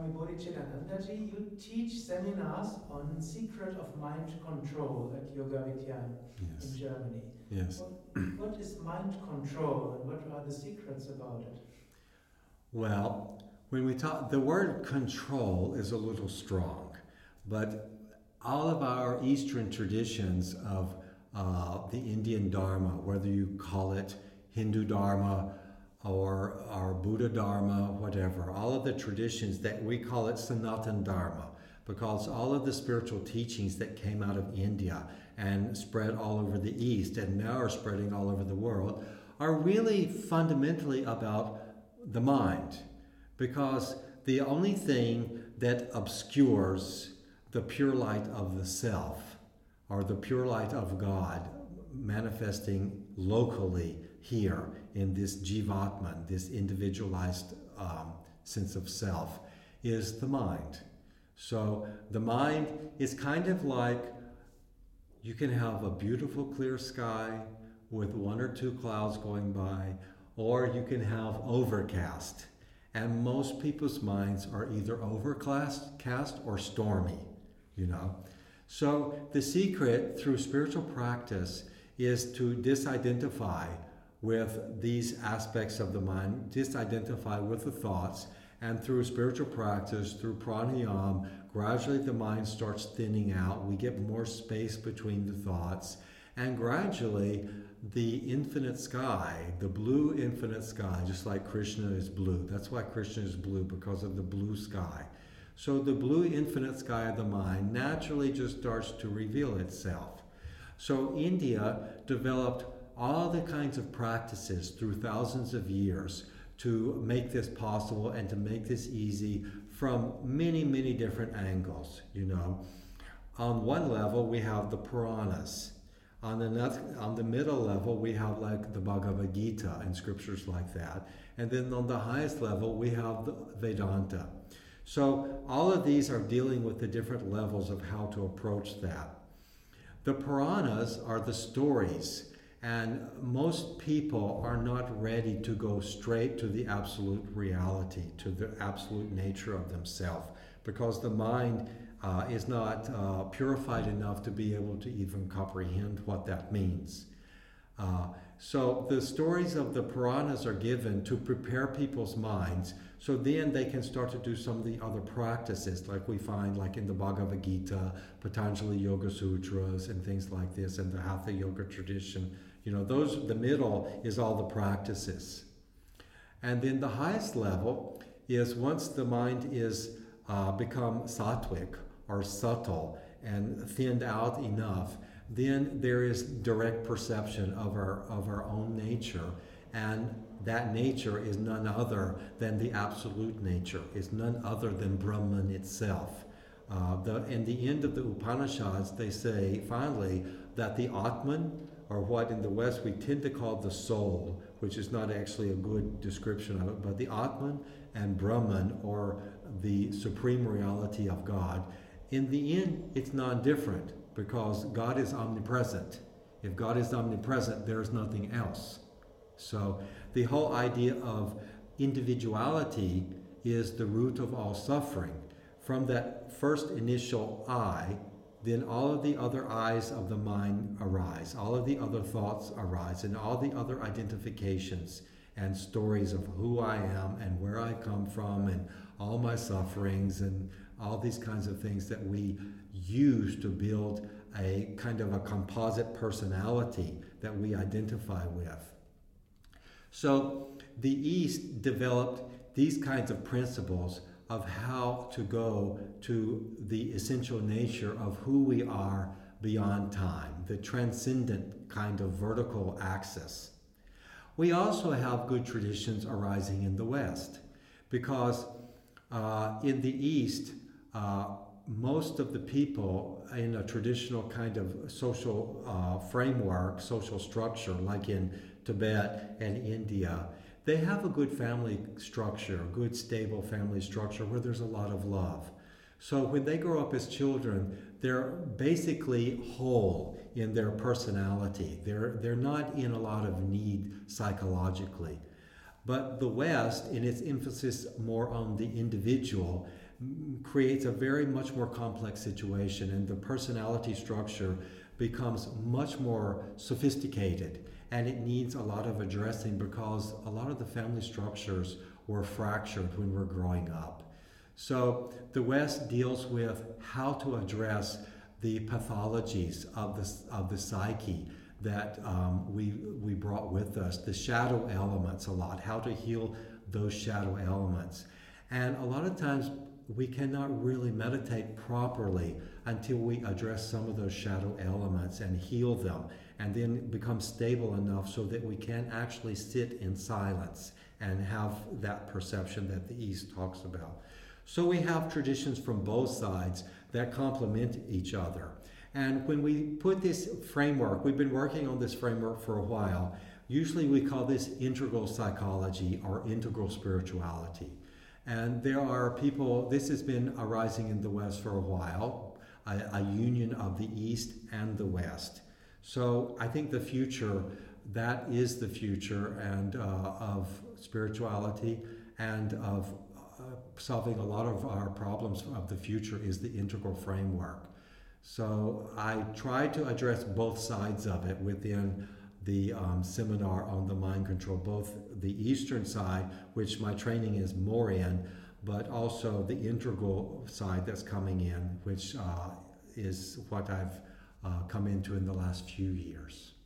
Swami Bodhicitta-Ji, you teach seminars on secret of mind control at Yoga Vidyan in Germany. Yes. What is mind control and what are the secrets about it? Well, when we talk, the word control is a little strong, but all of our Eastern traditions of the Indian Dharma, whether you call it Hindu Dharma or Buddha Dharma, whatever, all of the traditions that we call it Sanatana Dharma, because all of the spiritual teachings that came out of India and spread all over the East and now are spreading all over the world are really fundamentally about the mind, because the only thing that obscures the pure light of the self or the pure light of God manifesting locally here in this jivatman, this individualized sense of self, is the mind. So the mind is kind of like you can have a beautiful clear sky with one or two clouds going by, or you can have overcast. And most people's minds are either overcast or stormy, you know. So the secret through spiritual practice is to disidentify with these aspects of the mind, disidentify with the thoughts, and through spiritual practice, through pranayama, gradually the mind starts thinning out. We get more space between the thoughts, and gradually the infinite sky, the blue infinite sky, just like Krishna is blue. That's why Krishna is blue, because of the blue sky. So the blue infinite sky of the mind naturally just starts to reveal itself. So India developed all the kinds of practices through thousands of years to make this possible and to make this easy from many, many different angles, you know. On one level, we have the Puranas. On the middle level, we have like the Bhagavad Gita and scriptures like that. And then on the highest level, we have the Vedanta. So all of these are dealing with the different levels of how to approach that. The Puranas are the stories, and most people are not ready to go straight to the absolute reality, to the absolute nature of themselves, because the mind is not purified enough to be able to even comprehend what that means. So the stories of the Puranas are given to prepare people's minds, so then they can start to do some of the other practices, like we find like in the Bhagavad Gita, Patanjali Yoga Sutras, and things like this, and the Hatha Yoga tradition. You know, the middle is all the practices. And then the highest level is once the mind is become sattvic or subtle and thinned out enough, then there is direct perception of our own nature, and that nature is none other than the absolute nature, is none other than Brahman itself. In the end of the Upanishads, they say finally that the Atman, or what in the West we tend to call the soul, which is not actually a good description of it, but the Atman and Brahman, or the supreme reality of God, in the end it's non-different, because God is omnipresent. If God is omnipresent, there is nothing else. So the whole idea of individuality is the root of all suffering. From that first initial I, then all of the other I's of the mind arise, all of the other thoughts arise, and all the other identifications and stories of who I am and where I come from and all my sufferings and all these kinds of things that we use to build a kind of a composite personality that we identify with. So the East developed these kinds of principles of how to go to the essential nature of who we are beyond time, the transcendent kind of vertical axis. We also have good traditions arising in the West, because in the East, most of the people in a traditional kind of social framework, social structure, like in Tibet and India, they have a good family structure, a good stable family structure where there's a lot of love. So when they grow up as children, they're basically whole in their personality. They're not in a lot of need psychologically. But the West, in its emphasis more on the individual, creates a very much more complex situation, and the personality structure becomes much more sophisticated, and it needs a lot of addressing because a lot of the family structures were fractured when we're growing up. So the West deals with how to address the pathologies of the psyche that we brought with us, the shadow elements a lot, how to heal those shadow elements. And a lot of times we cannot really meditate properly until we address some of those shadow elements and heal them, and then become stable enough so that we can actually sit in silence and have that perception that the East talks about. So we have traditions from both sides that complement each other. And when we put this framework, we've been working on this framework for a while. Usually we call this integral psychology or integral spirituality. And there are people, this has been arising in the West for a while, a union of the East and the West. So I think the future, that is the future and of spirituality and of solving a lot of our problems of the future is the integral framework. So I try to address both sides of it within the seminar on the mind control, both the Eastern side, which my training is more in, but also the integral side that's coming in, which is what I've come into in the last few years.